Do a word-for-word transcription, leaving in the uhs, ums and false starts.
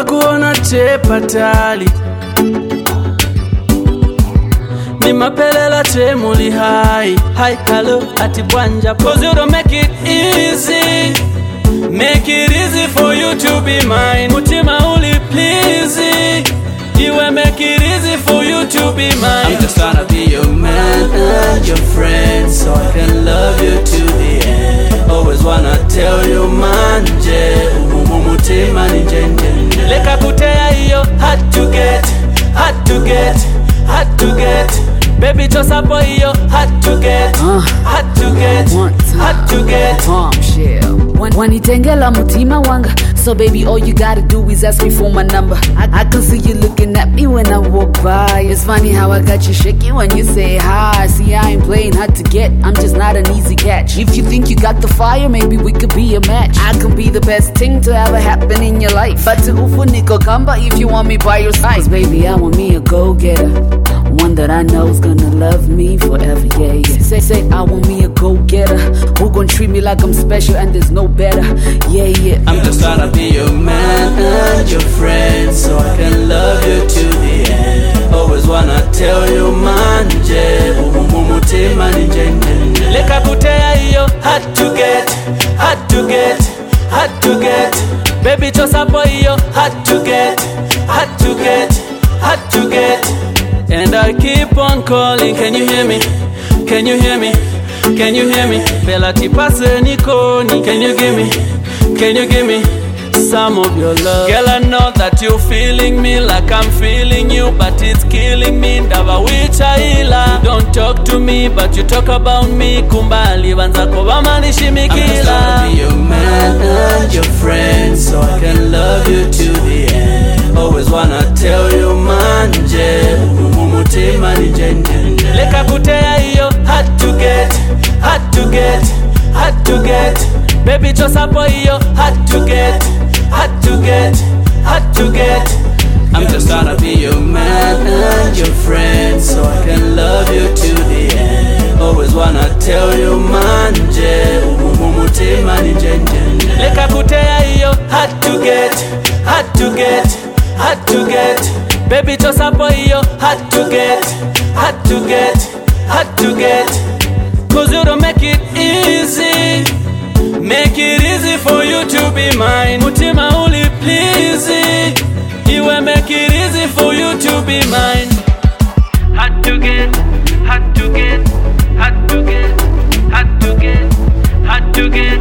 Pakuona chepa tali Ni mapelela che muli high Hi, hello, ati bwanja Cause you don't make it easy Make it easy for you to be mine Mutima uli pleasy You will make it easy for you to be mine I'm just tryna be your man and your friend So I can love you to the end Always wanna tell you manje Umumutima ni njenje Leka kutea iyo hard to get Hard to get Hard to get Baby chosapo iyo hard to get uh, Hard to get Hard to get Bombshell Wanitengela mutima wanga So baby all you gotta do is ask me for my number I, I can see you looking at me when I walk by It's funny how I got you shaking when you say hi See I ain't playing hard to get I'm just not an easy catch If you think you got the fire maybe we could be a match I can be the best thing to ever happen in your life But to ufu niko kamba if you want me by your side Cause baby I want me a go-getter One that I know is gonna love me forever, yeah, yeah. Say, say, I want me a go-getter Who gon' treat me like I'm special and there's no better, yeah, yeah. I'm just tryna be your man and your friend So I can love you to the end Always wanna tell you manje Umumutima ni njenje Leka kutea iyo hard to get Hard to get Hard to get Baby chosapo iyo hard to get Hard to get Hard to get And I keep on calling, can you hear me? Can you hear me? Can you hear me? Bella tipase nikoni, can you give me? Can you give me some of your love? Girl, I know that you're feeling me like I'm feeling you, but it's killing me. Ndava wichaila. Don't talk to me, but you talk about me. Kumbali banzako bamanishimikila. I'm just trying to be your man and your friend, so I can love you to the end. Always wanna tell you manje Umumutima ni njenje Leka kutea iyo hard to get Hard to get Hard to get Baby chosapo iyo hard to get Hard to get Hard to get I'm just tryna be your man and your friend So I can love you to the end Always wanna tell you manje Umumutima ni njenje Leka kutea iyo hard to get Hard to get Hard to get Baby chosapo iyo hard to get Hard to get Hard to get Cause you don't make it easy Make it easy for you to be mine Mutima uli pleasy You will make it easy for you to be mine Hard to get Hard to get Hard to get Hard to get Hard to get